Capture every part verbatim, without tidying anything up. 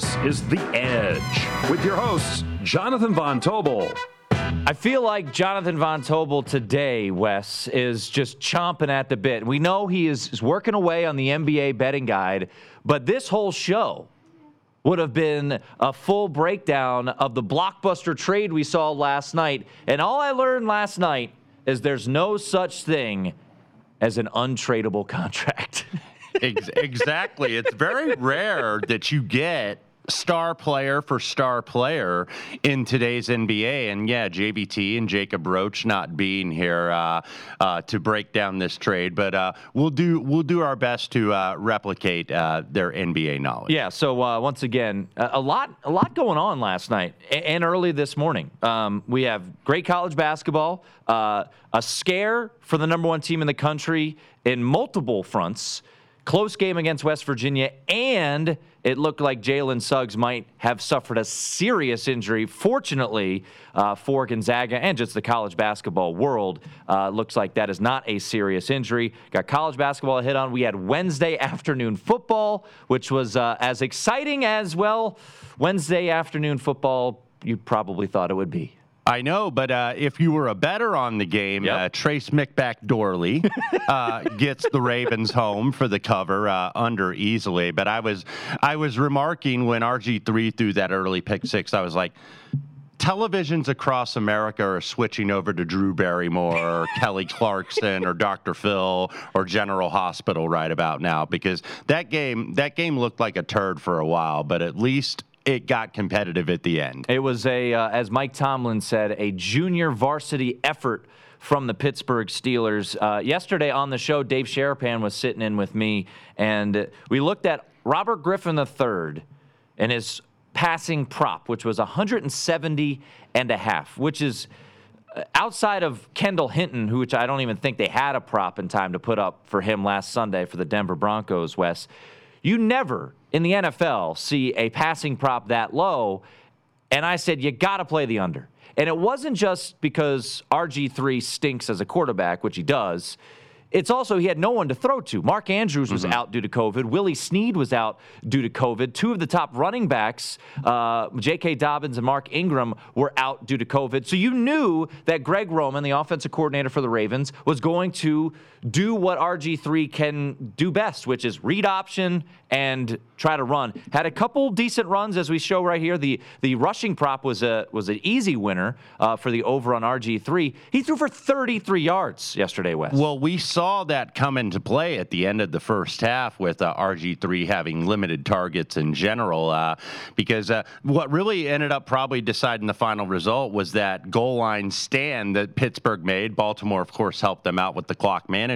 This is The Edge with your hosts, Jonathan Von Tobel. I feel like Jonathan Von Tobel today, Wes, is just chomping at the bit. We know he is, is working away on the N B A betting guide, but this whole show would have been a full breakdown of the blockbuster trade we saw last night. And all I learned last night is there's no such thing as an untradeable contract. Exactly. It's very rare that you get star player for star player in today's N B A. And yeah, J B T and Jacob Roach not being here uh, uh, to break down this trade, but uh, we'll do we'll do our best to uh, replicate uh, their N B A knowledge. Yeah. So uh, once again, a lot a lot going on last night and early this morning. Um, we have great college basketball, uh, a scare for the number one team in the country in multiple fronts. Close game against West Virginia, and it looked like Jalen Suggs might have suffered a serious injury. Fortunately uh, for Gonzaga and just the college basketball world, uh, looks like that is not a serious injury. Got college basketball to hit on. We had Wednesday afternoon football, which was uh, as exciting as, well, Wednesday afternoon football you probably thought it would be. I know, but uh, if you were a bettor on the game, yep. uh, Trace McBack-Dorley uh, gets the Ravens home for the cover uh, under easily. But I was I was remarking when R G three threw that early pick six, I was like, televisions across America are switching over to Drew Barrymore or Kelly Clarkson or Doctor Phil or General Hospital right about now, because that game that game looked like a turd for a while, but at least it got competitive at the end. It was a, uh, as Mike Tomlin said, a junior varsity effort from the Pittsburgh Steelers. Uh, yesterday on the show, Dave Sharapan was sitting in with me, and we looked at Robert Griffin the third and his passing prop, which was one hundred seventy and a half, which is outside of Kendall Hinton, who, which I don't even think they had a prop in time to put up for him last Sunday for the Denver Broncos, Wes. You never in the N F L see a passing prop that low, and I said, you got to play the under. And it wasn't just because R G three stinks as a quarterback, which he does. It's also he had no one to throw to. Mark Andrews was mm-hmm. out due to COVID. Willie Snead was out due to COVID. Two of the top running backs, uh, J K. Dobbins and Mark Ingram, were out due to COVID. So you knew that Greg Roman, the offensive coordinator for the Ravens, was going to do what R G three can do best, which is read option and try to run. Had a couple decent runs, as we show right here. The the rushing prop was a was an easy winner uh, for the over on R G three. He threw for thirty-three yards yesterday, Wes. Well, we saw that come into play at the end of the first half with uh, R G three having limited targets in general, uh, because uh, what really ended up probably deciding the final result was that goal line stand that Pittsburgh made. Baltimore, of course, helped them out with the clock management.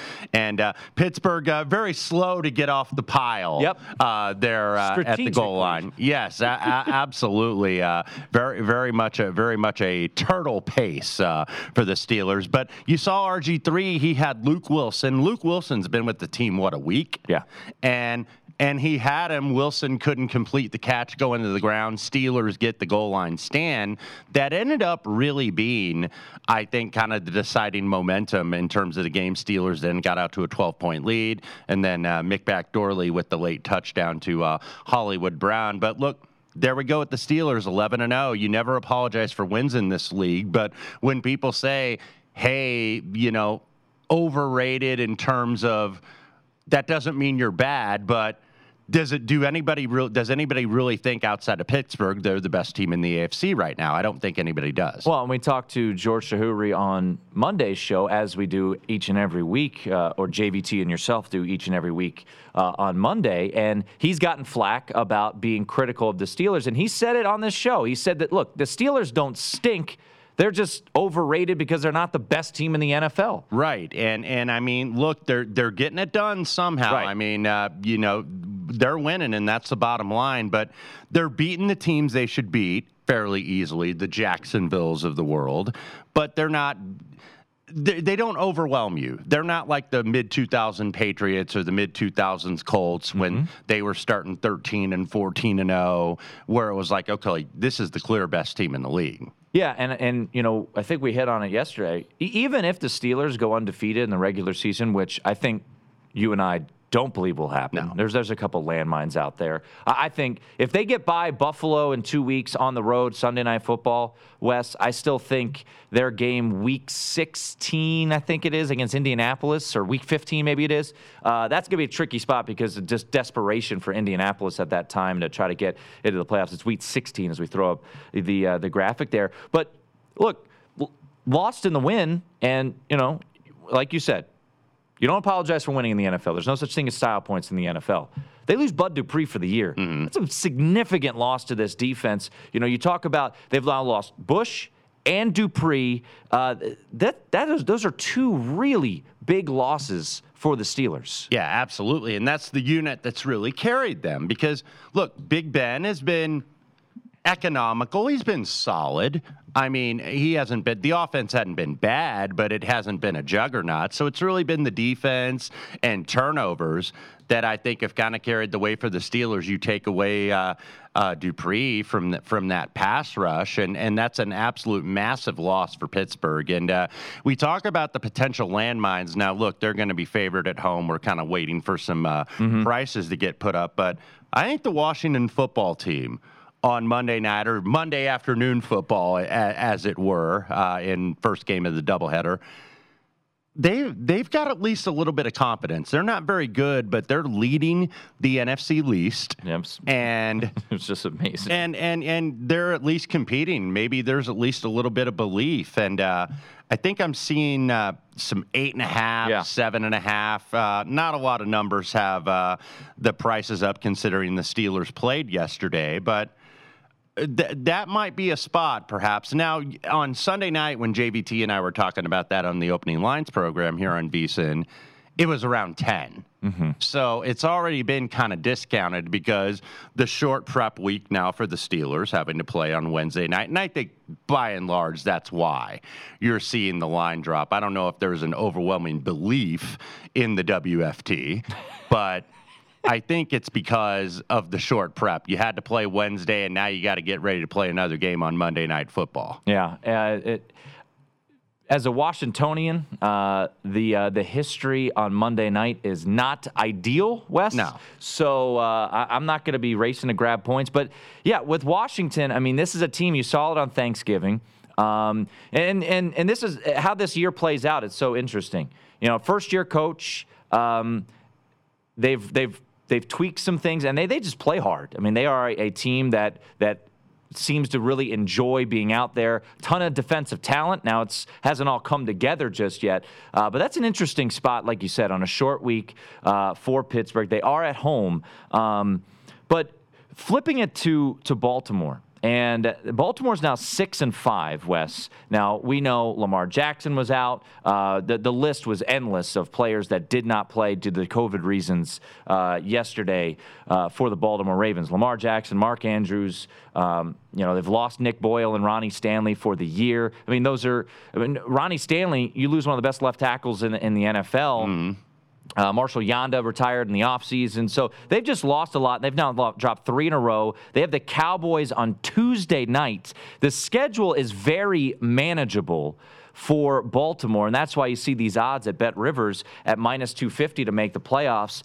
And uh, Pittsburgh, uh, very slow to get off the pile yep. uh, there uh, at the goal line. Yes, a- a- absolutely. Uh, very, very much a very much a turtle pace uh, for the Steelers. But you saw R G three. He had Luke Wilson. Luke Wilson's been with the team, what, a week? Yeah. And and he had him. Wilson couldn't complete the catch, go into the ground. Steelers get the goal line stand. That ended up really being, I think, kind of the deciding momentum in terms of the game. Steelers then got out to a twelve-point lead, and then uh, McBack-Dorley with the late touchdown to uh, Hollywood Brown. But look, there we go with the Steelers, eleven and oh. You never apologize for wins in this league, but when people say, hey, you know, overrated in terms of, that doesn't mean you're bad, but does it do anybody real does anybody really think outside of Pittsburgh they're the best team in the A F C right now? I don't think anybody does. Well, and we talked to George Shahuri on Monday's show, as we do each and every week, uh, or J V T and yourself do each and every week uh, on Monday, and he's gotten flack about being critical of the Steelers, and he said it on this show. He said that, look, the Steelers don't stink. They're just overrated because they're not the best team in the N F L. Right, and and I mean, look, they're they're getting it done somehow. Right. I mean, uh, you know, they're winning, and that's the bottom line. But they're beating the teams they should beat fairly easily, the Jacksonvilles of the world. But they're not. They, they don't overwhelm you. They're not like the mid two thousand Patriots or the mid two thousands Colts when mm-hmm. they were starting thirteen and fourteen and oh, where it was like, okay, this is the clear best team in the league. Yeah, and, and you know, I think we hit on it yesterday. E- even if the Steelers go undefeated in the regular season, which I think you and I don't believe will happen. No. There's there's a couple landmines out there. I, I think if they get by Buffalo in two weeks on the road, Sunday Night Football, Wes, I still think their game week sixteen, I think it is, against Indianapolis, or week fifteen maybe it is, uh, that's going to be a tricky spot because of just desperation for Indianapolis at that time to try to get into the playoffs. It's week sixteen as we throw up the uh, the graphic there. But look, l- lost in the win, and, you know, like you said, you don't apologize for winning in the N F L. There's no such thing as style points in the N F L. They lose Bud Dupree for the year. Mm-hmm. That's a significant loss to this defense. You know, you talk about they've now lost Bush and Dupree. Uh, that that is, those are two really big losses for the Steelers. Yeah, absolutely. And that's the unit that's really carried them because, look, Big Ben has been economical. He's been solid. I mean, he hasn't been, the offense hadn't been bad, but it hasn't been a juggernaut. So it's really been the defense and turnovers that I think have kind of carried the way for the Steelers. You take away uh, uh, Dupree from the, from that pass rush, and, and that's an absolute massive loss for Pittsburgh. And uh, we talk about the potential landmines. Now, look, they're going to be favored at home. We're kind of waiting for some uh, mm-hmm. prices to get put up. But I think the Washington football team on Monday night, or Monday afternoon football, a, as it were, uh, in first game of the doubleheader, they they've got at least a little bit of confidence. They're not very good, but they're leading the N F C least, yep. and it's just amazing. And and and they're at least competing. Maybe there's at least a little bit of belief, and uh, I think I'm seeing uh, some eight and a half, yeah. seven and a half. Uh, not a lot of numbers have uh, the prices up considering the Steelers played yesterday, but Th- that might be a spot, perhaps. Now, on Sunday night, when J V T and I were talking about that on the Opening Lines program here on VSiN, it was around ten. Mm-hmm. So it's already been kind of discounted because the short prep week now for the Steelers having to play on Wednesday night. And I think, by and large, that's why you're seeing the line drop. I don't know if there's an overwhelming belief in the W F T, but I think it's because of the short prep. You had to play Wednesday, and now you got to get ready to play another game on Monday Night Football. Yeah. Uh, it, as a Washingtonian, uh, the uh, the history on Monday night is not ideal, Wes. No. So uh, I, I'm not going to be racing to grab points. But, yeah, with Washington, I mean, this is a team, you saw it on Thanksgiving. Um, and, and, and this is how this year plays out. It's so interesting. You know, first-year coach, um, they've they've – They've tweaked some things, and they, they just play hard. I mean, they are a, a team that that seems to really enjoy being out there. Ton of defensive talent. Now, it's hasn't all come together just yet, uh, but that's an interesting spot, like you said, on a short week uh, for Pittsburgh. They are at home, um, but flipping it to to Baltimore. And Baltimore's now six and five, Wes. Now, we know Lamar Jackson was out. Uh, the, the list was endless of players that did not play due to the COVID reasons uh, yesterday uh, for the Baltimore Ravens. Lamar Jackson, Mark Andrews, um, you know, they've lost Nick Boyle and Ronnie Stanley for the year. I mean, those are I mean, Ronnie Stanley, you lose one of the best left tackles in, in the N F L. Mm-hmm. Uh, Marshall Yanda retired in the offseason. So they've just lost a lot. They've now dropped three in a row. They have the Cowboys on Tuesday night. The schedule is very manageable for Baltimore, and that's why you see these odds at Bet Rivers at minus two fifty to make the playoffs.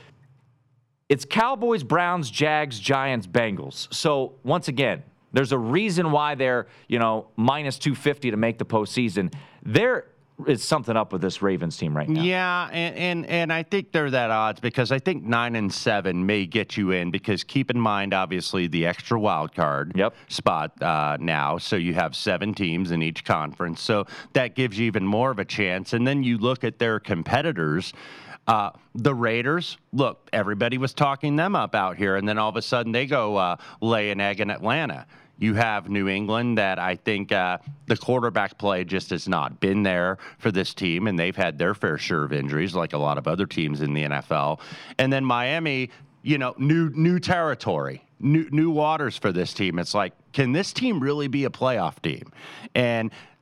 It's Cowboys, Browns, Jags, Giants, Bengals. So once again, there's a reason why they're, you know, minus two fifty to make the postseason. They're is something up with this Ravens team right now. Yeah, and, and and I think they're that odds because I think nine and seven may get you in because keep in mind, obviously, the extra wild card yep. spot uh, now. So you have seven teams in each conference. So that gives you even more of a chance. And then you look at their competitors. Uh, the Raiders, look, everybody was talking them up out here, and then all of a sudden they go uh, lay an egg in Atlanta. You have New England that I think uh, the quarterback play just has not been there for this team, and they've had their fair share of injuries like a lot of other teams in the N F L. And then Miami, you know, new new territory, new new waters for this team. It's like, can this team really be a playoff team? And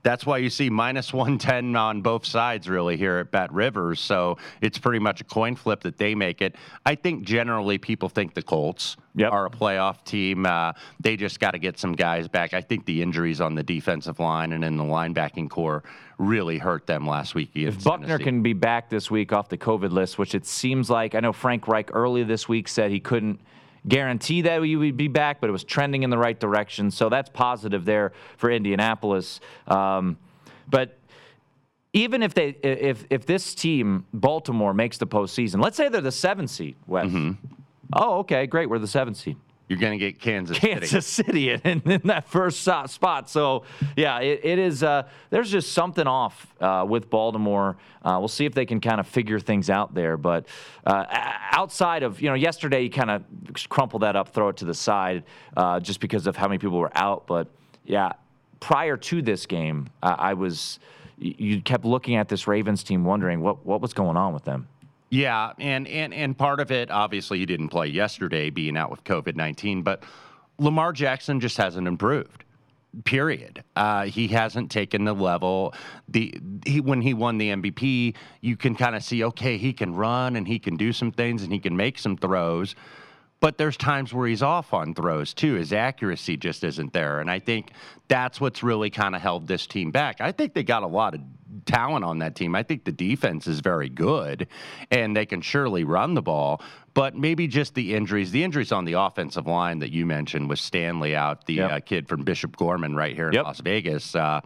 That's why you see minus one ten on both sides, really, here at Bet Rivers. So it's pretty much a coin flip that they make it. I think generally people think the Colts yep. are a playoff team. Uh, they just got to get some guys back. I think the injuries on the defensive line and in the linebacking core really hurt them last week. If Buckner Tennessee. can be back this week off the COVID list, which it seems like, I know Frank Reich earlier this week said he couldn't guarantee that he would be back, but it was trending in the right direction. So that's positive there for Indianapolis. Um, but even if they, if if this team, Baltimore, makes the postseason, let's say they're the seventh seed, Wes. Mm-hmm. Oh, okay, great. We're the seventh seed. You're going to get Kansas City. Kansas City in, in that first spot. So, yeah, it, it is. Uh, there's just something off uh, with Baltimore. Uh, we'll see if they can kind of figure things out there. But uh, outside of, you know, yesterday you kind of crumple that up, throw it to the side uh, just because of how many people were out. But, yeah, prior to this game, uh, I was – you kept looking at this Ravens team wondering what, what was going on with them. Yeah, and, and, and part of it, obviously, he didn't play yesterday being out with COVID nineteen, but Lamar Jackson just hasn't improved, period. Uh, he hasn't taken the level. The he, when he won the M V P, you can kind of see, okay, he can run and he can do some things and he can make some throws, but there's times where he's off on throws, too. His accuracy just isn't there, and I think that's what's really kind of held this team back. I think they got a lot of talent on that team. I think the defense is very good, and they can surely run the ball, but maybe just the injuries. The injuries on the offensive line that you mentioned with Stanley out, the yep. uh, kid from Bishop Gorman right here in yep. Las Vegas. Uh,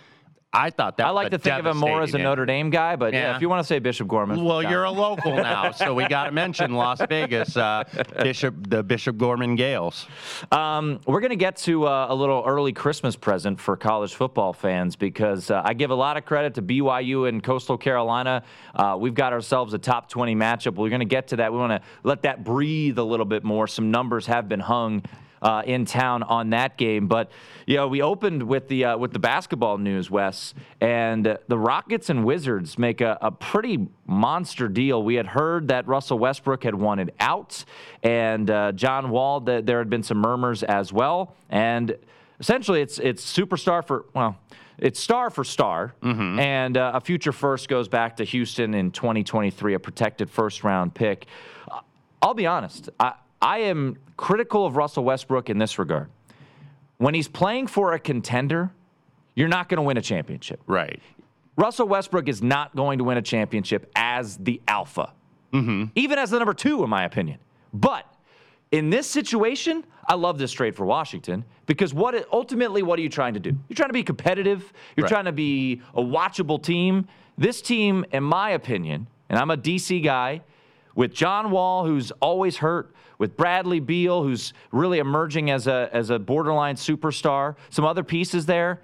I thought that I like was to think of him more as a Notre Dame guy, but yeah, yeah if you want to say Bishop Gorman. Well, you're a local now, so we got to mention Las Vegas, uh, Bishop, the Bishop Gorman Gales. Um, we're going to get to uh, a little early Christmas present for college football fans because uh, I give a lot of credit to B Y U and Coastal Carolina. Uh, we've got ourselves a top twenty matchup. We're going to get to that. We want to let that breathe a little bit more. Some numbers have been hung Uh, in town on that game, but you know we opened with the uh, with the basketball news, Wes, and uh, the Rockets and Wizards make a, a pretty monster deal. We had heard that Russell Westbrook had wanted out, and uh, John Wall. That there had been some murmurs as well, and essentially it's it's superstar for well. It's star for star, mm-hmm. and uh, a future first goes back to Houston in twenty twenty-three, a protected first-round pick. Uh, I'll be honest. I, I am critical of Russell Westbrook in this regard. When he's playing for a contender, you're not going to win a championship. Right. Russell Westbrook is not going to win a championship as the alpha, mm-hmm. even as the number two, in my opinion. But in this situation, I love this trade for Washington because what it, ultimately, what are you trying to do? You're trying to be competitive. You're right. trying to be a watchable team. This team, in my opinion, and I'm a D C guy, with John Wall, who's always hurt, with Bradley Beal, who's really emerging as a as a borderline superstar, some other pieces there,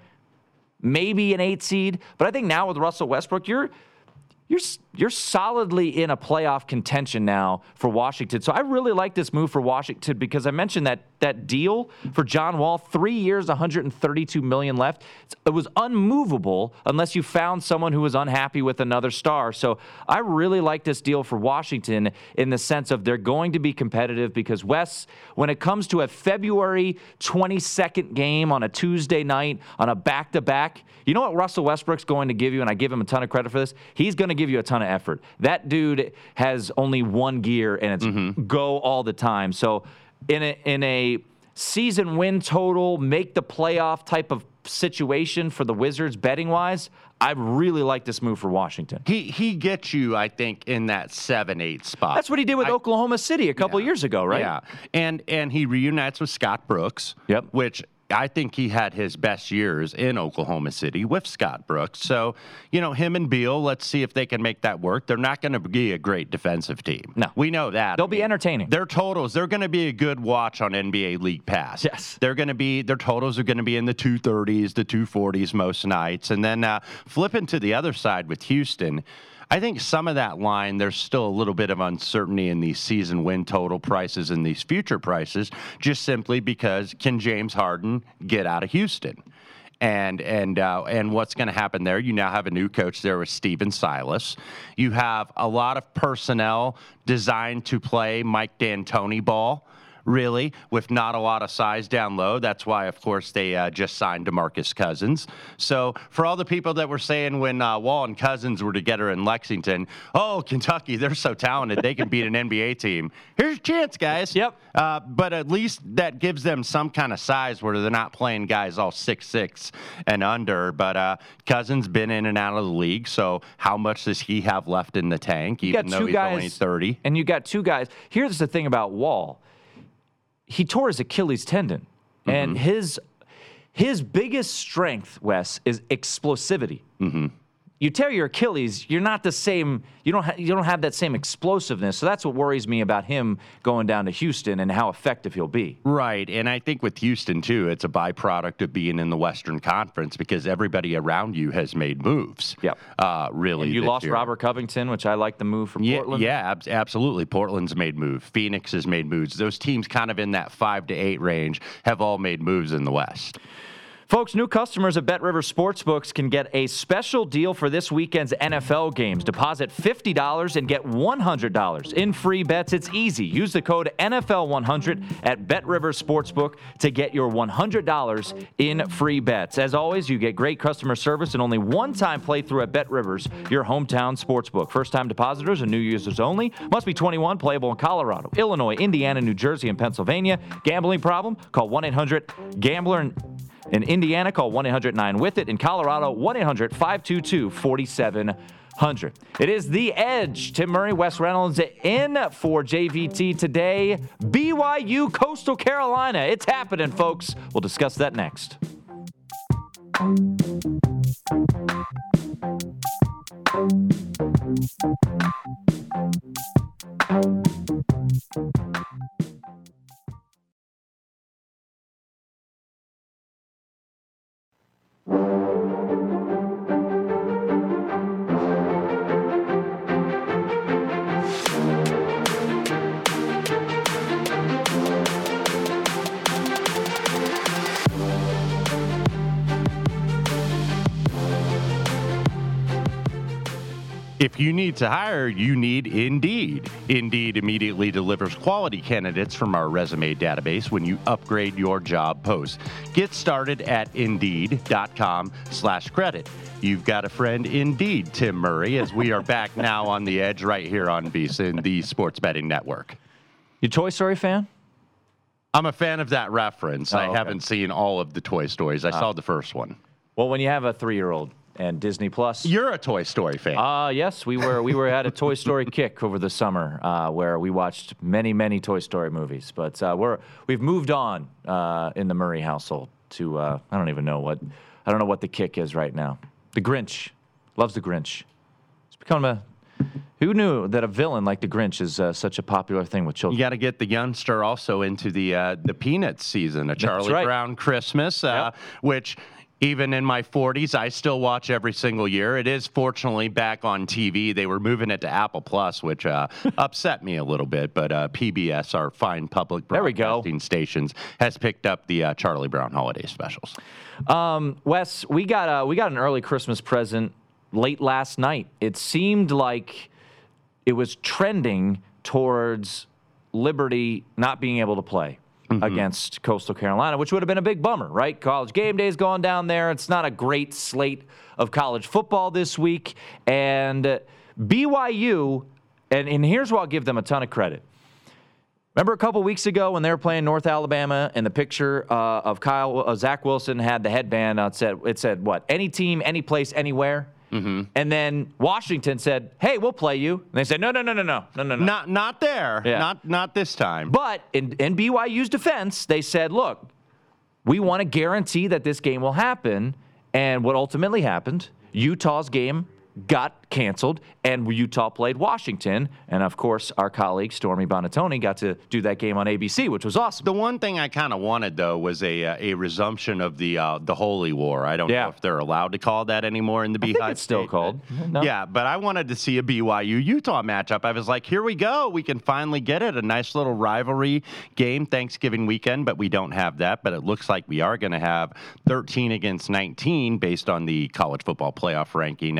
maybe an eight seed. But I think now with Russell Westbrook, you're you're you're solidly in a playoff contention now for Washington. So I really like this move for Washington because I mentioned that that deal for John Wall, three years, one hundred thirty-two million dollars left. It was unmovable unless you found someone who was unhappy with another star. So I really like this deal for Washington in the sense of they're going to be competitive because, Wes, when it comes to a February twenty-second game on a Tuesday night on a back-to-back, you know what Russell Westbrook's going to give you, and I give him a ton of credit for this? He's going to give you a ton of effort. That dude has only one gear, and it's mm-hmm. go all the time. So in a, in a season win total, make the playoff type of situation for the Wizards betting-wise, I really like this move for Washington. He he gets you, I think, in that seven eight spot. That's what he did with I, Oklahoma City a couple yeah, years ago, right? Yeah, and and he reunites with Scott Brooks, yep. which I think he had his best years in Oklahoma City with Scott Brooks. So, you know, him and Beal, let's see if they can make that work. They're not going to be a great defensive team. No. We know that. They'll I mean, be entertaining. Their totals, they're going to be a good watch on N B A League Pass. Yes. They're going to be, their totals are going to be in the two thirties, the two forties most nights. And then uh, flipping to the other side with Houston, I think some of that line, there's still a little bit of uncertainty in these season win total prices and these future prices, just simply because can James Harden get out of Houston? And and uh, and what's going to happen there? You now have a new coach there with Steven Silas. You have a lot of personnel designed to play Mike D'Antoni ball. really, with not a lot of size down low. That's why, of course, they uh, just signed DeMarcus Cousins. So for all the people that were saying when uh, Wall and Cousins were together in Lexington, oh, Kentucky, they're so talented, they can beat an N B A team. Here's your chance, guys. Yep. Uh, but at least that gives them some kind of size where they're not playing guys all six six and under. But uh, Cousins been in and out of the league, so how much does he have left in the tank, You even got though two he's guys, only thirty? And you got two guys. Here's the thing about Wall. He tore his Achilles tendon, mm-hmm. and his his biggest strength, Wes, is explosivity. Mm-hmm. You tear your Achilles, you're not the same. You don't ha- you don't have that same explosiveness. So that's what worries me about him going down to Houston and how effective he'll be. Right, and I think with Houston too, it's a byproduct of being in the Western Conference because everybody around you has made moves. Yep. Uh, really, And you this lost year. Robert Covington, which I like the move from Yeah, Portland. yeah, ab- absolutely. Portland's made moves. Phoenix has made moves. Those teams kind of in that five to eight range have all made moves in the West. Folks, new customers at BetRivers Sportsbooks can get a special deal for this weekend's N F L games. Deposit fifty dollars and get one hundred dollars in free bets. It's easy. Use the code N F L one hundred at BetRivers Sportsbook to get your one hundred dollars in free bets. As always, you get great customer service and only one-time playthrough at BetRivers, your hometown sportsbook. First-time depositors and new users only. Must be twenty-one, playable in Colorado, Illinois, Indiana, New Jersey, and Pennsylvania. Gambling problem? Call one eight hundred gambler and In Indiana, call one eight hundred nine with it. In Colorado, one eight hundred five two two four seven zero zero. It is The Edge. Tim Murray, Wes Reynolds in for J V T today. B Y U, Coastal Carolina. It's happening, folks. We'll discuss that next. If you need to hire, you need Indeed. Indeed immediately delivers quality candidates from our resume database when you upgrade your job post. Get started at Indeed.com slash credit. You've got a friend indeed, Tim Murray, as we are back now on The Edge right here on VSiN, the Sports Betting Network. You Toy Story fan? I'm a fan of that reference. Oh, I okay. haven't seen all of the Toy Stories. I Uh, saw the first one. Well, when you have a three-year-old and Disney Plus. You're a Toy Story fan. Uh, yes, we were we were at a Toy Story kick over the summer uh, where we watched many, many Toy Story movies. But uh, we're we've moved on uh, in the Murray household to uh, I don't even know what I don't know what the kick is right now. The Grinch loves the Grinch. It's become a who knew that a villain like the Grinch is uh, such a popular thing with children. You got to get the youngster also into the uh, the Peanuts season, a Charlie right. Brown Christmas, uh, Yep. which even in my forties, I still watch every single year. It is fortunately back on T V. They were moving it to Apple Plus, which uh, upset me a little bit. But uh, P B S, our fine public There we go. broadcasting stations, has picked up the uh, Charlie Brown holiday specials. Um, Wes, we got a, we got an early Christmas present late last night. It seemed like it was trending towards Liberty not being able to play mm-hmm. against Coastal Carolina, which would have been a big bummer, right? College game day's going down there. It's not a great slate of college football this week. And B Y U, and, and here's where I'll give them a ton of credit. Remember a couple weeks ago when they were playing North Alabama and the picture uh, of Kyle uh, Zach Wilson had the headband on, said it said what? Any team, any place, anywhere. Mm-hmm. And then Washington said, "Hey, we'll play you." And they said, "No, no, no, no, no, no, no, no. Not not there. Yeah. Not not this time." But in, in B Y U's defense, they said, "Look, we want to guarantee that this game will happen." And what ultimately happened? Utah's game got canceled, and Utah played Washington. And, of course, our colleague Stormy Bonatoni got to do that game on A B C, which was awesome. The one thing I kind of wanted, though, was a uh, a resumption of the uh, the Holy War. I don't Yeah. know if they're allowed to call that anymore in the Beehive I think it's still State, called. but- No. Yeah, but I wanted to see a B Y U-Utah matchup. I was like, here we go. We can finally get it. A nice little rivalry game Thanksgiving weekend, but we don't have that. But it looks like we are going to have thirteen against nineteen based on the college football playoff ranking. Uh,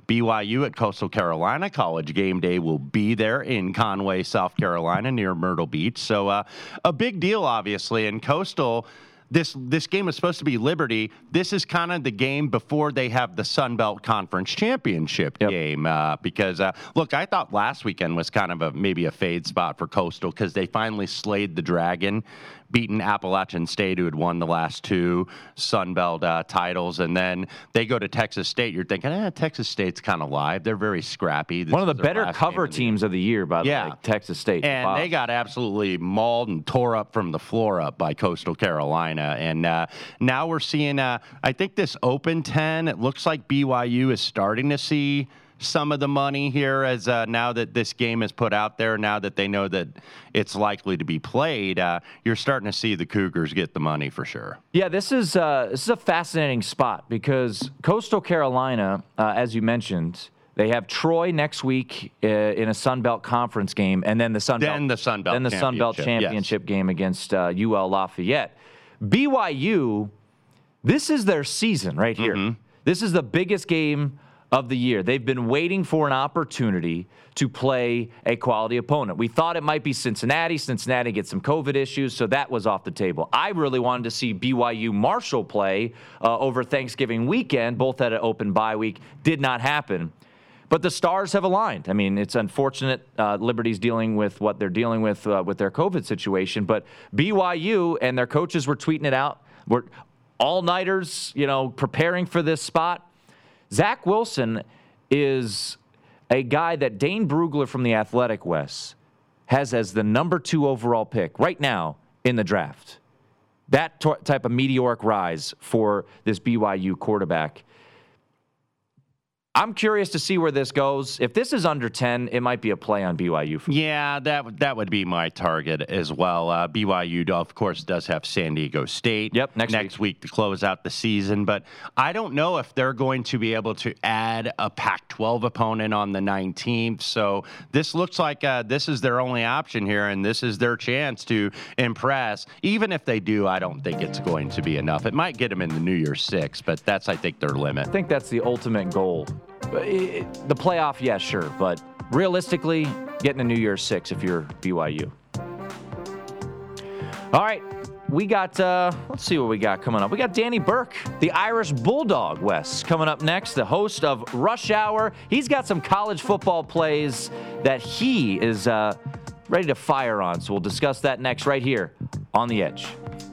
B Y U at Coastal Carolina. College game day will be there in Conway, South Carolina, near Myrtle Beach. So uh, a big deal, obviously. And Coastal, this this game is supposed to be Liberty. This is kind of the game before they have the Sun Belt Conference Championship yep. game. Uh, because, uh, look, I thought last weekend was kind of a maybe a fade spot for Coastal because they finally slayed the Dragon, beaten Appalachian State, who had won the last two Sun Belt uh, titles. And then they go to Texas State. You're thinking, eh, Texas State's kind of live. They're very scrappy. This One of the better cover of the teams of the year, by the yeah. way, Texas State. And wow. they got absolutely mauled and tore up from the floor up by Coastal Carolina. And uh, now we're seeing, uh, I think this Open ten, it looks like B Y U is starting to see some of the money here as uh, now that this game is put out there, now that they know that it's likely to be played, uh, you're starting to see the Cougars get the money for sure. Yeah, this is uh, this is a fascinating spot because Coastal Carolina, uh, as you mentioned, they have Troy next week uh, in a Sun Belt Conference game, and then the Sun then Belt, the Sun Belt then the Sun Belt Championship yes. game against uh, U L Lafayette. B Y U, this is their season right here. Mm-hmm. This is the biggest game of the year. They've been waiting for an opportunity to play a quality opponent. We thought it might be Cincinnati. Cincinnati gets some COVID issues, so that was off the table. I really wanted to see B Y U Marshall play uh, over Thanksgiving weekend. Both had an open bye week. Did not happen. But the stars have aligned. I mean, it's unfortunate uh, Liberty's dealing with what they're dealing with uh, with their COVID situation, but B Y U and their coaches were tweeting it out. We're all-nighters, you know, preparing for this spot. Zach Wilson is a guy that Dane Brugler from the Athletic, Wes, has as the number two overall pick right now in the draft. That t- type of meteoric rise for this B Y U quarterback. I'm curious to see where this goes. If this is under ten, it might be a play on B Y U. For yeah, that that would be my target as well. Uh, B Y U, of course, does have San Diego State yep, next, next week. week to close out the season. But I don't know if they're going to be able to add a Pac twelve opponent on the nineteenth. So this looks like uh, this is their only option here, and this is their chance to impress. Even if they do, I don't think it's going to be enough. It might get them in the New Year's Six, but that's, I think, their limit. I think that's the ultimate goal. The playoff, yeah, sure. But realistically, getting a New Year's Six if you're B Y U. All right. We got, uh, let's see what we got coming up. We got Danny Burke, the Irish Bulldog, Wes, coming up next, the host of Rush Hour. He's got some college football plays that he is uh, ready to fire on. So we'll discuss that next right here on The Edge.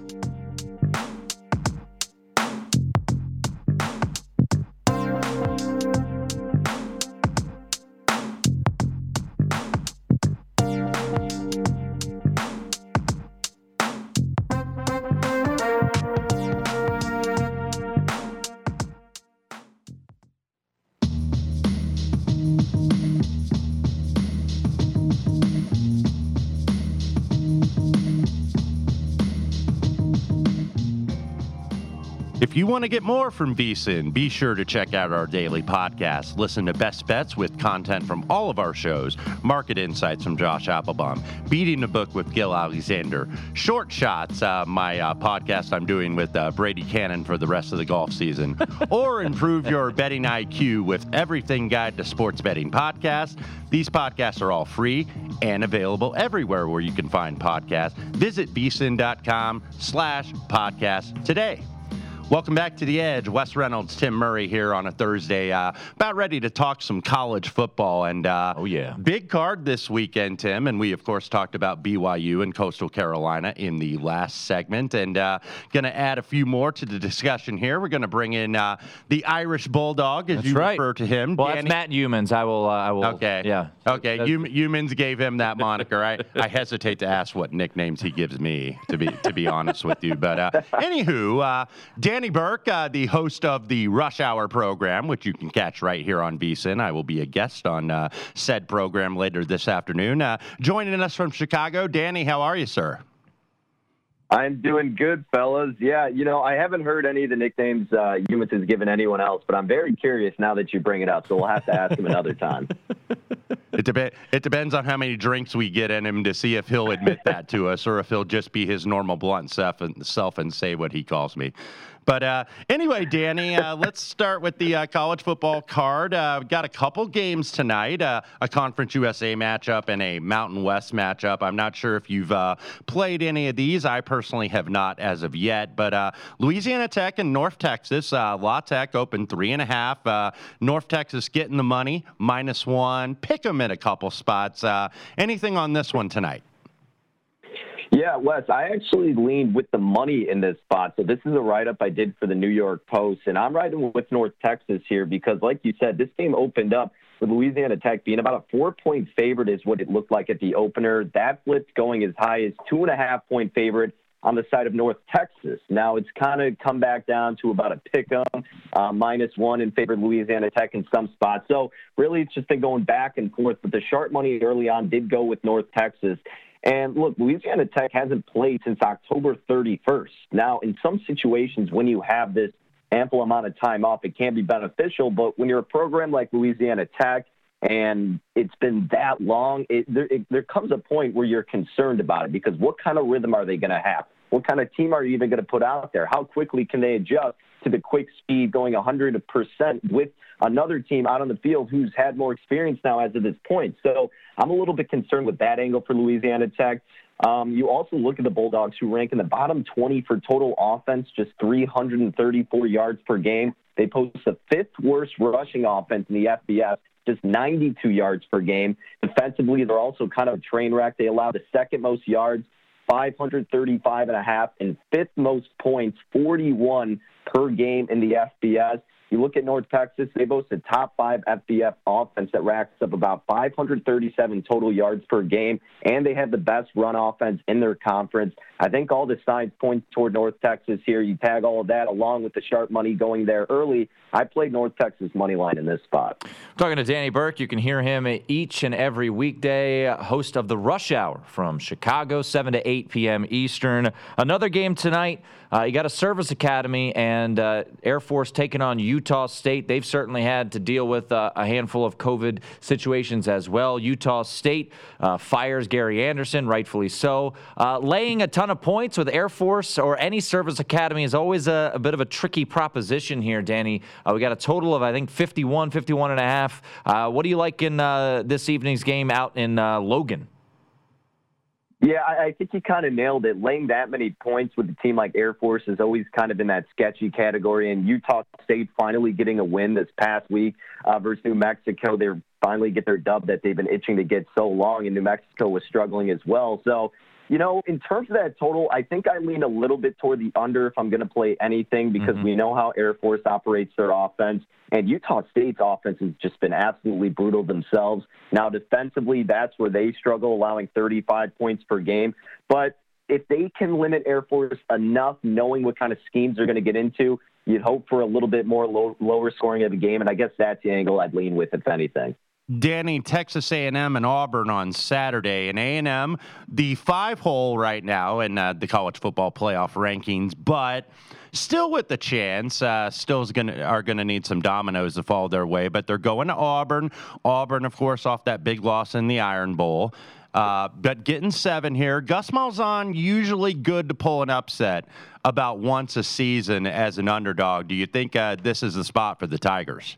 If you want to get more from VSiN, be sure to check out our daily podcast. Listen to Best Bets with content from all of our shows, Market Insights from Josh Applebaum, Beating the Book with Gil Alexander, Short Shots, uh, my uh, podcast I'm doing with uh, Brady Cannon for the rest of the golf season, or improve your betting I Q with Everything Guide to Sports Betting podcast. These podcasts are all free and available everywhere where you can find podcasts. Visit vsin.com slash podcast today. Welcome back to The Edge. Wes Reynolds, Tim Murray here on a Thursday. Uh, about ready to talk some college football. And uh, oh, yeah. Big card this weekend, Tim. And we, of course, talked about B Y U and Coastal Carolina in the last segment. And uh, going to add a few more to the discussion here. We're going to bring in uh, the Irish Bulldog, as that's you right. refer to him. Well, Danny. that's Matt Humans. I will. Uh, I will. Okay. Yeah. Okay. Hum- Humans gave him that moniker. I, I hesitate to ask what nicknames he gives me, to be to be honest with you. But uh, anywho, uh, Danny Burke, uh, the host of the Rush Hour program, which you can catch right here on VSiN. I will be a guest on uh, said program later this afternoon. Uh, joining us from Chicago, Danny, how are you, sir? I'm doing good, fellas. Yeah, you know, I haven't heard any of the nicknames uh, Humans has given anyone else, but I'm very curious now that you bring it up, so we'll have to ask him another time. It, dep- it depends on how many drinks we get in him to see if he'll admit that to us or if he'll just be his normal blunt self and, self and say what he calls me. But uh, anyway, Danny, uh, let's start with the uh, college football card. Uh, we've got a couple games tonight, uh, a Conference U S A matchup and a Mountain West matchup. I'm not sure if you've uh, played any of these. I personally have not as of yet. But uh, Louisiana Tech and North Texas, uh, La Tech open three and a half. Uh, North Texas getting the money, minus one. Pick them in a couple spots. Uh, anything on this one tonight? Yeah, Wes, I actually leaned with the money in this spot. So this is a write-up I did for the New York Post, and I'm riding with North Texas here because, like you said, this game opened up with Louisiana Tech being about a four-point favorite is what it looked like at the opener. That flipped going as high as two-and-a-half-point favorite on the side of North Texas. Now it's kind of come back down to about a pick-em, uh, minus one in favor of Louisiana Tech in some spots. So really it's just been going back and forth, but the sharp money early on did go with North Texas. And look, Louisiana Tech hasn't played since October thirty-first. Now, in some situations, when you have this ample amount of time off, it can be beneficial. But when you're a program like Louisiana Tech and it's been that long, it, there, it, there comes a point where you're concerned about it because what kind of rhythm are they going to have? What kind of team are you even going to put out there? How quickly can they adjust to the quick speed going one hundred percent with another team out on the field who's had more experience now as of this point? So I'm a little bit concerned with that angle for Louisiana Tech. Um, you also look at the Bulldogs, who rank in the bottom twenty for total offense, just three hundred thirty-four yards per game. They post the fifth worst rushing offense in the F B S, just ninety-two yards per game. Defensively, they're also kind of a train wreck. They allow the second most yards, five hundred thirty-five and a half, and fifth most points, forty-one per game in the F B S. You look at North Texas, they boast a top five F B S offense that racks up about five hundred thirty-seven total yards per game, and they have the best run offense in their conference. I think all the signs point toward North Texas here. You tag all of that along with the sharp money going there early. I played North Texas money line in this spot. Talking to Danny Burke, you can hear him each and every weekday, host of the Rush Hour from Chicago, seven to eight p.m. Eastern. Another game tonight. Uh, you got a service academy and uh, Air Force taking on Utah State. They've certainly had to deal with uh, a handful of COVID situations as well. Utah State uh, fires Gary Anderson, rightfully so. Uh, laying a ton of points with Air Force or any service academy is always a, a bit of a tricky proposition here, Danny. Uh, we got a total of, I think, fifty-one, fifty-one and a half. Uh, what do you like in uh, this evening's game out in uh, Logan? Yeah, I, I think you kind of nailed it. Laying that many points with a team like Air Force is always kind of in that sketchy category. And Utah State finally getting a win this past week uh, versus New Mexico. They finally get their dub that they've been itching to get so long, and New Mexico was struggling as well. So, you know, in terms of that total, I think I lean a little bit toward the under if I'm going to play anything because mm-hmm. we know how Air Force operates their offense. And Utah State's offense has just been absolutely brutal themselves. Now, defensively, that's where they struggle, allowing thirty-five points per game. But if they can limit Air Force enough, knowing what kind of schemes they're going to get into, you'd hope for a little bit more low, lower scoring of the game. And I guess that's the angle I'd lean with, if anything. Danny, Texas A and M and Auburn on Saturday. And A and M, the five-hole right now in uh, the college football playoff rankings, but still with the chance. Uh, still is gonna, are going to need some dominoes to fall their way, but they're going to Auburn. Auburn, of course, off that big loss in the Iron Bowl. Uh, but getting seven here. Gus Malzahn, usually good to pull an upset about once a season as an underdog. Do you think uh, this is the spot for the Tigers?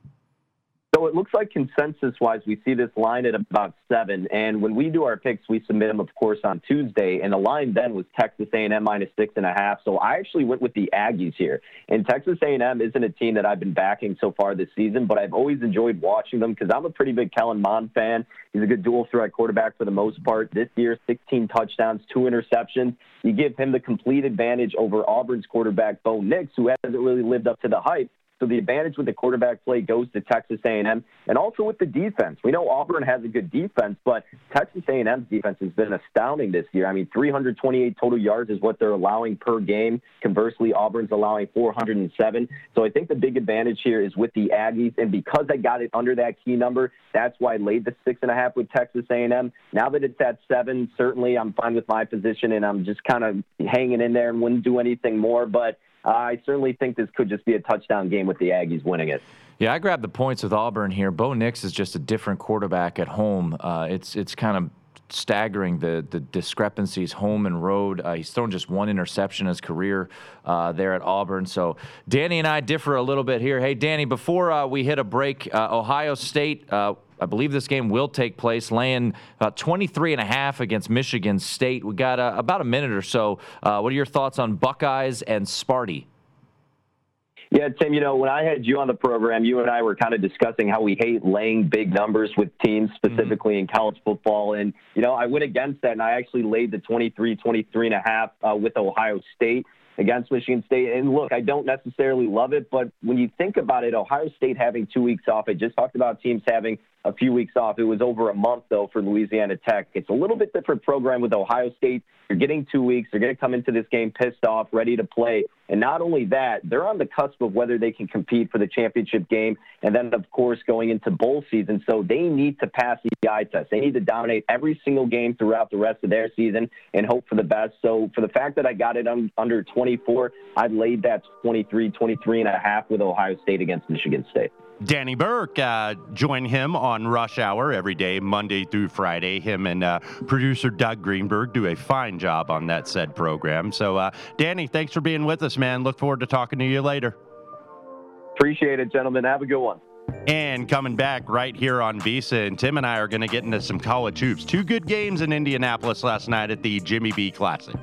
So it looks like consensus-wise, we see this line at about seven. And when we do our picks, we submit them, of course, on Tuesday. And the line then was Texas A and M minus six and a half. So I actually went with the Aggies here. And Texas A and M isn't a team that I've been backing so far this season, but I've always enjoyed watching them because I'm a pretty big Kellen Mond fan. He's a good dual threat quarterback for the most part. This year, sixteen touchdowns, two interceptions. You give him the complete advantage over Auburn's quarterback, Bo Nix, who hasn't really lived up to the hype. So the advantage with the quarterback play goes to Texas A and M, and also with the defense. We know Auburn has a good defense, but Texas A and M's defense has been astounding this year. I mean, three hundred twenty-eight total yards is what they're allowing per game. Conversely, Auburn's allowing four hundred seven. So I think the big advantage here is with the Aggies, and because I got it under that key number, that's why I laid the six and a half with Texas A and M. Now that it's at seven, certainly I'm fine with my position, and I'm just kind of hanging in there and wouldn't do anything more, but Uh, I certainly think this could just be a touchdown game with the Aggies winning it. Yeah, I grabbed the points with Auburn here. Bo Nix is just a different quarterback at home. Uh, it's it's kind of staggering, the the discrepancies home and road. Uh, he's thrown just one interception in his career uh, there at Auburn. So Danny and I differ a little bit here. Hey, Danny, before uh, we hit a break, uh, Ohio State, uh, I believe this game will take place, laying about twenty-three and a half against Michigan State. We got uh, about a minute or so. Uh, what are your thoughts on Buckeyes and Sparty? Yeah, Tim, you know, when I had you on the program, you and I were kind of discussing how we hate laying big numbers with teams, specifically mm-hmm. in college football. And, you know, I went against that, and I actually laid the twenty-three, twenty-three and a half uh, with Ohio State against Michigan State. And look, I don't necessarily love it, but when you think about it, Ohio State having two weeks off, I just talked about teams having a few weeks off. It was over a month, though, for Louisiana Tech. It's a little bit different program with Ohio State. You're getting two weeks. They're going to come into this game pissed off, ready to play. And not only that, they're on the cusp of whether they can compete for the championship game and then, of course, going into bowl season. So they need to pass the eye test. They need to dominate every single game throughout the rest of their season and hope for the best. So for the fact that I got it un- under twenty-four, I laid that twenty-three, twenty-three and a half with Ohio State against Michigan State. Danny Burke, uh, join him on Rush Hour every day, Monday through Friday. Him and uh, producer Doug Greenberg do a fine job on that said program. So, uh, Danny, thanks for being with us, man. Look forward to talking to you later. Appreciate it, gentlemen. Have a good one. And coming back right here on Visa, and Tim and I are going to get into some college hoops. Two good games in Indianapolis last night at the Jimmy B Classic.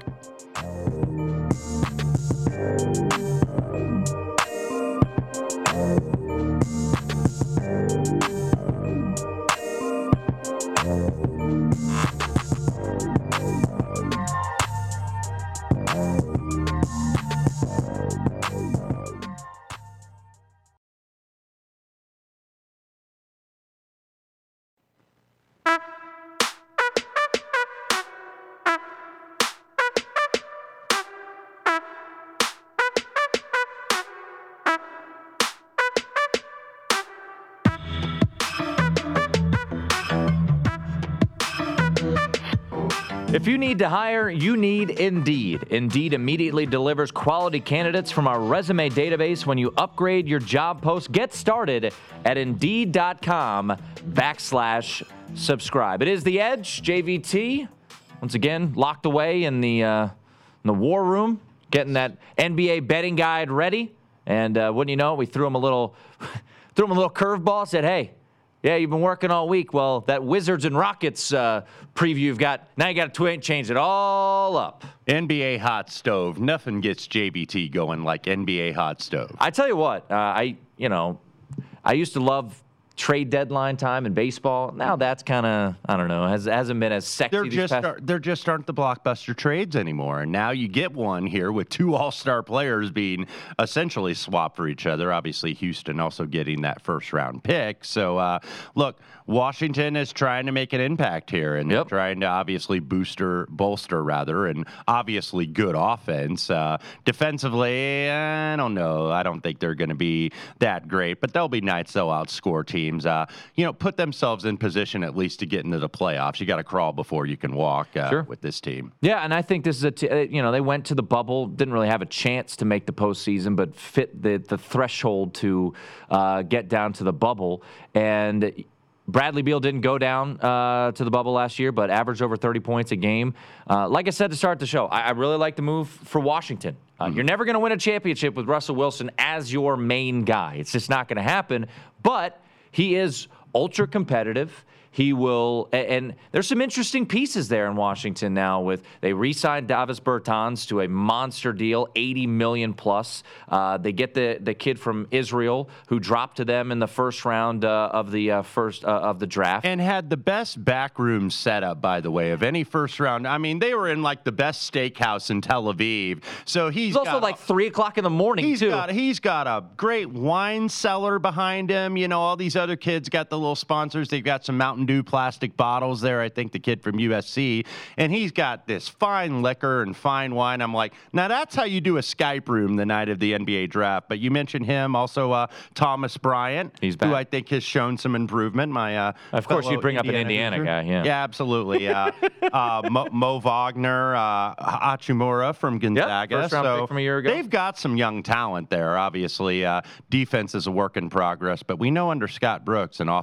If you need to hire, you need Indeed. Indeed immediately delivers quality candidates from our resume database when you upgrade your job post. Get started at Indeed.com backslash subscribe. It is The Edge, J V T, once again, locked away in the, uh, in the war room, getting that N B A betting guide ready. And uh, wouldn't you know, we threw him a little, threw him a little curveball, said, hey, yeah, you've been working all week. Well, that Wizards and Rockets uh, preview you've got, now you got to change it all up. N B A hot stove. Nothing gets J B T going like N B A hot stove. I tell you what, uh, I, you know, I used to love trade deadline time in baseball. Now that's kind of, I don't know, has, hasn't been as sexy. There these just past- are, there just aren't the blockbuster trades anymore. And now you get one here with two all-star players being essentially swapped for each other. Obviously, Houston also getting that first-round pick. So, uh, look, Washington is trying to make an impact here and yep. trying to obviously booster, bolster rather, and obviously good offense. Uh, defensively, I don't know. I don't think they're going to be that great, but there'll be nights they'll outscore teams. Uh, you know, put themselves in position at least to get into the playoffs. You got to crawl before you can walk uh, sure. with this team. Yeah, and I think this is a, t- you know, they went to the bubble, didn't really have a chance to make the postseason, but fit the, the threshold to uh, get down to the bubble. And Bradley Beal didn't go down uh, to the bubble last year, but averaged over thirty points a game. Uh, like I said to start the show, I, I really like the move for Washington. Uh, mm-hmm. You're never going to win a championship with Russell Wilson as your main guy. It's just not going to happen. But he is ultra competitive. He will, and there's some interesting pieces there in Washington now. With they re-signed Davis Bertans to a monster deal, eighty million plus. Uh, they get the the kid from Israel who dropped to them in the first round uh, of the uh, first uh, of the draft, and had the best backroom setup, by the way, of any first round. I mean, they were in like the best steakhouse in Tel Aviv. So he's it's also got, like three o'clock in the morning he's too. Got, he's got a great wine cellar behind him. You know, all these other kids got the little sponsors. They've got some Mountain Dew plastic bottles there. I think the kid from U S C, and he's got this fine liquor and fine wine. I'm like, now that's how you do a Skype room the night of the N B A draft. But you mentioned him also, uh, Thomas Bryant, he's back. Who I think has shown some improvement. My uh, of course you'd bring Indiana up an Indiana guy, yeah, yeah, absolutely. Uh, uh, Mo, Mo Wagner, uh, Hachimura from Gonzaga. Yep, first round so pick from a year ago. They've got some young talent there. Obviously, uh, defense is a work in progress, but we know under Scott Brooks, an offense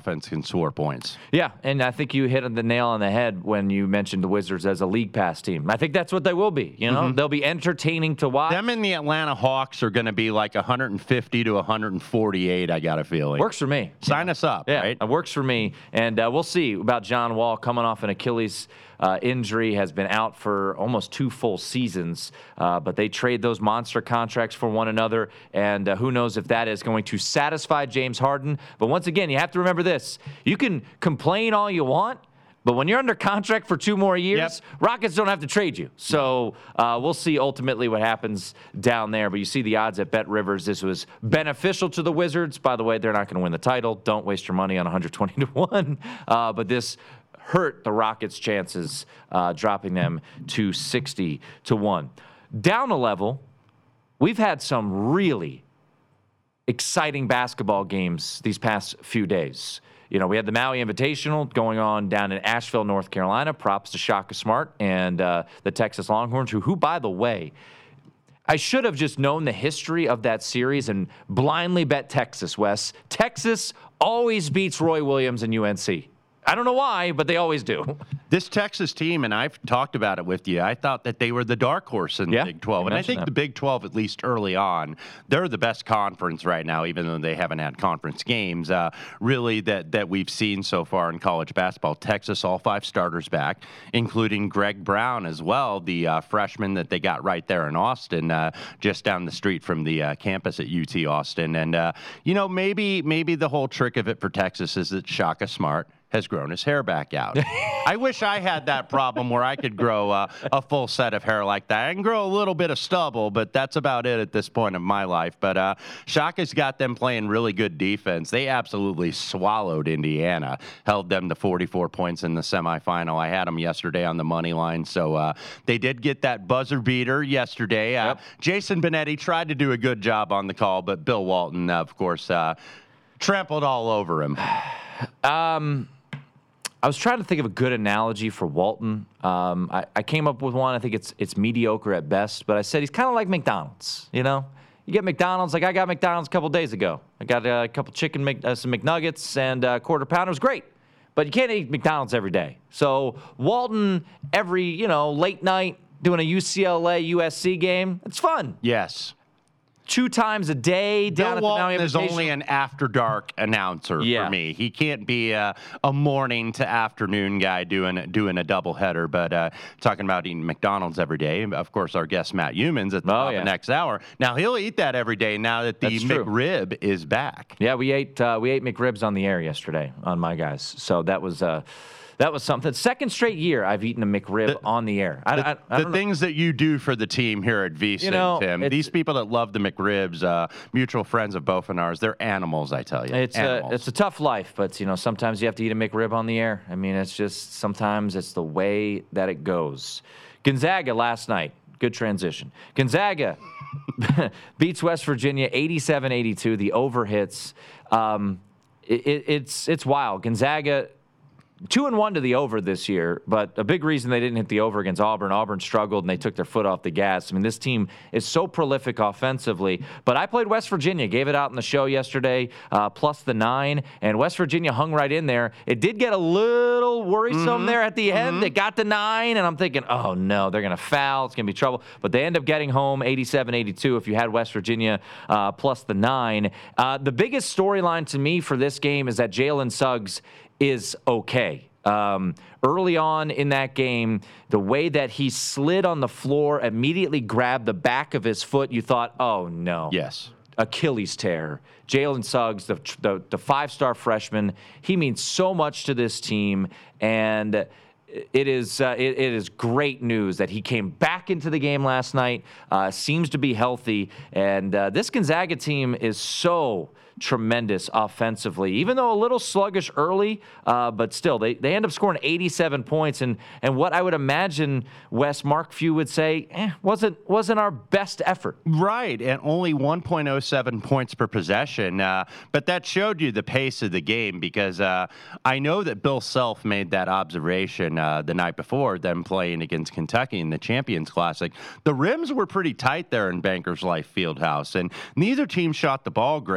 offense can score points. Yeah, and I think you hit the nail on the head when you mentioned the Wizards as a league pass team. I think that's what they will be. You know, mm-hmm. They'll be entertaining to watch. Them and the Atlanta Hawks are going to be like one fifty to one forty-eight, I got a feeling. Works for me. Sign us up, yeah, right? It works for me. And uh, we'll see about John Wall coming off an Achilles uh, injury, has been out for almost two full seasons. Uh, but they trade those monster contracts for one another. And uh, who knows if that is going to satisfy James Harden. But once again, you have to remember this. You can complain all you want, but when you're under contract for two more years, yep. Rockets don't have to trade you. So uh, we'll see ultimately what happens down there. But you see the odds at Bet Rivers. This was beneficial to the Wizards. By the way, they're not going to win the title. Don't waste your money on one twenty to one. Uh, but this hurt the Rockets' chances, uh, dropping them to sixty to one. Down a level, we've had some really exciting basketball games these past few days. You know, we had the Maui Invitational going on down in Asheville, North Carolina. Props to Shaka Smart and uh, the Texas Longhorns, who, who, by the way, I should have just known the history of that series and blindly bet Texas, Wes. Texas always beats Roy Williams and U N C. I don't know why, but they always do. This Texas team, and I've talked about it with you, I thought that they were the dark horse in the yeah, Big twelve. And I think that. the Big twelve, at least early on, they're the best conference right now, even though they haven't had conference games, uh, really, that, that we've seen so far in college basketball. Texas, all five starters back, including Greg Brown as well, the uh, freshman that they got right there in Austin, uh, just down the street from the uh, campus at U T Austin. And, uh, you know, maybe maybe the whole trick of it for Texas is that Shaka Smart has grown his hair back out. I wish I had that problem where I could grow uh, a full set of hair like that. I can grow a little bit of stubble, but that's about it at this point of my life. But uh, Shaka's got them playing really good defense. They absolutely swallowed Indiana, held them to forty-four points in the semifinal. I had them yesterday on the money line, so uh, they did get that buzzer beater yesterday. Uh, yep. Jason Benetti tried to do a good job on the call, but Bill Walton, uh, of course, uh, trampled all over him. Um... I was trying to think of a good analogy for Walton. Um, I, I came up with one. I think it's it's mediocre at best, but I said he's kind of like McDonald's. You know, you get McDonald's. Like I got McDonald's a couple days ago. I got a couple chicken, Mc, uh, some McNuggets, and a quarter pounder. It was great, but you can't eat McDonald's every day. So Walton, every you know late night doing a U C L A U S C game, it's fun. Yes. Two times a day down Bill at the Walton Maui is only an after dark announcer yeah. for me. He can't be a, a morning to afternoon guy doing doing a doubleheader. But uh, talking about eating McDonald's every day, of course, our guest Matt Humans at the, oh, yeah. the next hour. Now he'll eat that every day. Now that the That's true. McRib is back. Yeah, we ate uh, we ate McRibs on the air yesterday on my guys. So that was. Uh, That was something. Second straight year I've eaten a McRib the, on the air. I, the I, I the don't things know. that you do for the team here at VSiN, you know, Tim. These people that love the McRibs, uh, mutual friends of both of ours, they're animals, I tell you. It's animals. a, it's a tough life, but, you know, sometimes you have to eat a McRib on the air. I mean, it's just sometimes it's the way that it goes. Gonzaga last night. Good transition. Gonzaga beats West Virginia eighty-seven eighty-two. The over hits. Um, it, it, it's, it's wild. Gonzaga... Two and one to the over this year, but a big reason they didn't hit the over against Auburn. Auburn struggled and they took their foot off the gas. I mean, this team is so prolific offensively. But I played West Virginia, gave it out in the show yesterday, uh, plus the nine, and West Virginia hung right in there. It did get a little worrisome mm-hmm. there at the end. Mm-hmm. It got the nine, and I'm thinking, oh no, they're going to foul. It's going to be trouble. But they end up getting home eighty-seven eighty-two if you had West Virginia uh, plus the nine. Uh, the biggest storyline to me for this game is that Jalen Suggs is okay. Um, early on in that game, the way that he slid on the floor, immediately grabbed the back of his foot, you thought, oh, no. Yes. Achilles tear. Jalen Suggs, the, the, the five-star freshman, he means so much to this team, and it is uh, it, it is great news that he came back into the game last night, uh, seems to be healthy, and uh, this Gonzaga team is so tremendous offensively, even though a little sluggish early, uh, but still, they, they end up scoring eighty-seven points, and and what I would imagine Wes Mark Few would say, eh, wasn't wasn't our best effort. Right, and only one point oh seven points per possession, uh, but that showed you the pace of the game, because uh, I know that Bill Self made that observation uh, the night before them playing against Kentucky in the Champions Classic. The rims were pretty tight there in Bankers Life Fieldhouse, and neither team shot the ball great, but it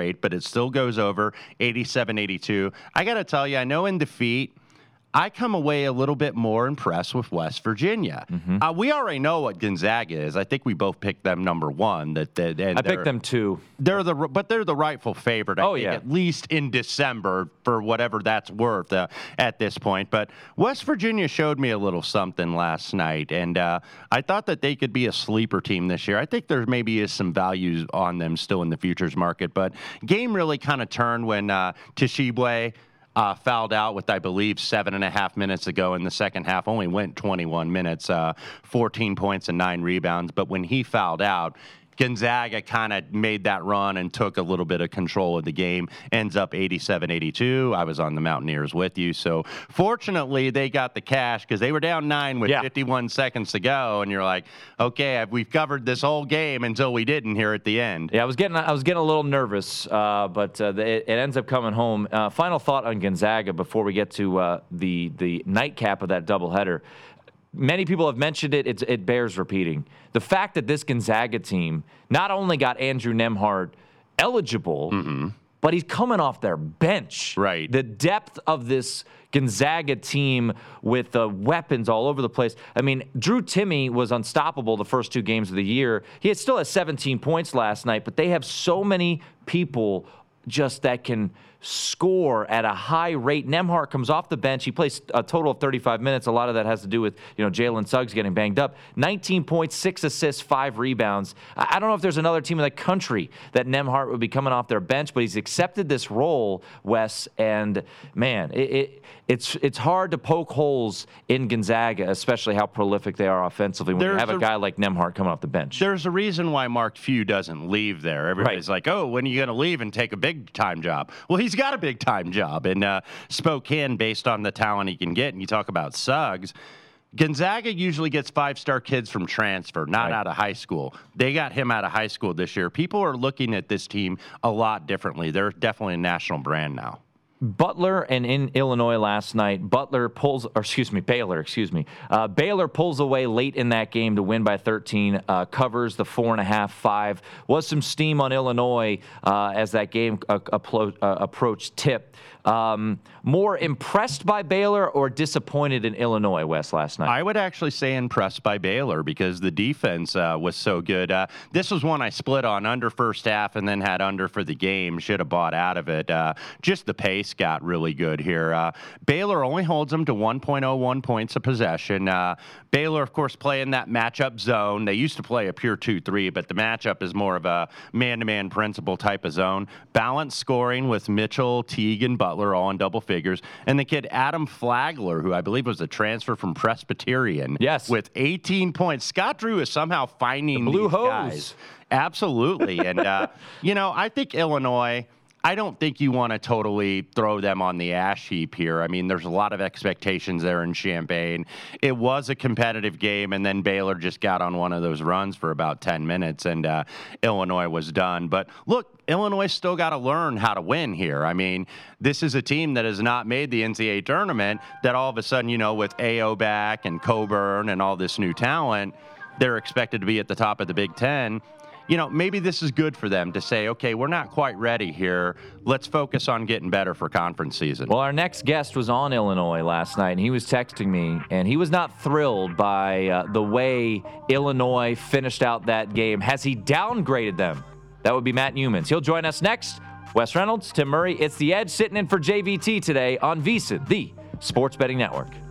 still goes over eighty-seven eighty-two. I got to tell you, I know in defeat, I come away a little bit more impressed with West Virginia. Mm-hmm. Uh, we already know what Gonzaga is. I think we both picked them number one. That, that and I picked them two. They're the but they're the rightful favorite. I oh think, yeah, at least in December for whatever that's worth uh, at this point. But West Virginia showed me a little something last night, and uh, I thought that they could be a sleeper team this year. I think there maybe is some value on them still in the futures market, but game really kind of turned when uh, Tshiebwe Uh, fouled out with, I believe, seven and a half minutes ago in the second half. Only went twenty-one minutes, uh, fourteen points and nine rebounds. But when he fouled out, Gonzaga kind of made that run and took a little bit of control of the game. Ends up eighty-seven eighty-two. I was on the Mountaineers with you. So fortunately, they got the cash because they were down nine with yeah. fifty-one seconds to go. And you're like, okay, we've covered this whole game until we didn't here at the end. Yeah, I was getting I was getting a little nervous, uh, but uh, it, it ends up coming home. Uh, final thought on Gonzaga before we get to uh, the the nightcap of that doubleheader. Many people have mentioned it. It's, it bears repeating. The fact that this Gonzaga team not only got Andrew Nembhard eligible, mm-hmm. but he's coming off their bench. Right. The depth of this Gonzaga team with uh, weapons all over the place. I mean, Drew Timme was unstoppable the first two games of the year. He had still has seventeen points last night, but they have so many people just that can score at a high rate. Nembhard comes off the bench. He plays a total of thirty-five minutes. A lot of that has to do with, you know, Jalen Suggs getting banged up. nineteen points, six assists, five rebounds. I don't know if there's another team in the country that Nembhard would be coming off their bench, but he's accepted this role, Wes, and man, it, it, it's it's hard to poke holes in Gonzaga, especially how prolific they are offensively when there's you have a, a guy like Nembhard coming off the bench. There's a reason why Mark Few doesn't leave there. Everybody's right. like, oh, when are you going to leave and take a big-time job? Well, he's got a big-time job in uh, Spokane based on the talent he can get. And you talk about Suggs. Gonzaga usually gets five-star kids from transfer, not right. out of high school. They got him out of high school this year. People are looking at this team a lot differently. They're definitely a national brand now. Butler and in Illinois last night, Butler pulls, or excuse me, Baylor, excuse me. Uh, Baylor pulls away late in that game to win by thirteen, uh, covers the four and a half, five. Was some steam on Illinois uh, as that game uh, appro- uh, approached tip. Um, more impressed by Baylor or disappointed in Illinois, Wes, last night? I would actually say impressed by Baylor because the defense uh, was so good. Uh, this was one I split on under first half and then had under for the game. Should have bought out of it. Uh, just the pace got really good here. Uh, Baylor only holds them to one point oh one points a possession. Uh, Baylor, of course, playing that matchup zone. They used to play a pure two three, but the matchup is more of a man-to-man principle type of zone. Balanced scoring with Mitchell, Teague, and Butler all in double figures. And the kid Adam Flagler, who I believe was a transfer from Presbyterian, yes, with eighteen points. Scott Drew is somehow finding the blue these hose. Guys. Absolutely. And, uh, you know, I think Illinois, I don't think you want to totally throw them on the ash heap here. I mean, there's a lot of expectations there in Champaign. It was a competitive game, and then Baylor just got on one of those runs for about ten minutes, and uh, Illinois was done. But look, Illinois still got to learn how to win here. I mean, this is a team that has not made the N C double A tournament that all of a sudden, you know, with A O back and Coburn and all this new talent, they're expected to be at the top of the Big Ten. You know, maybe this is good for them to say, okay, we're not quite ready here. Let's focus on getting better for conference season. Well, our next guest was on Illinois last night, and he was texting me, and he was not thrilled by uh, the way Illinois finished out that game. Has he downgraded them? That would be Matt Newmans. He'll join us next. Wes Reynolds, Tim Murray, it's The Edge sitting in for J V T today on VSiN, the Sports Betting Network.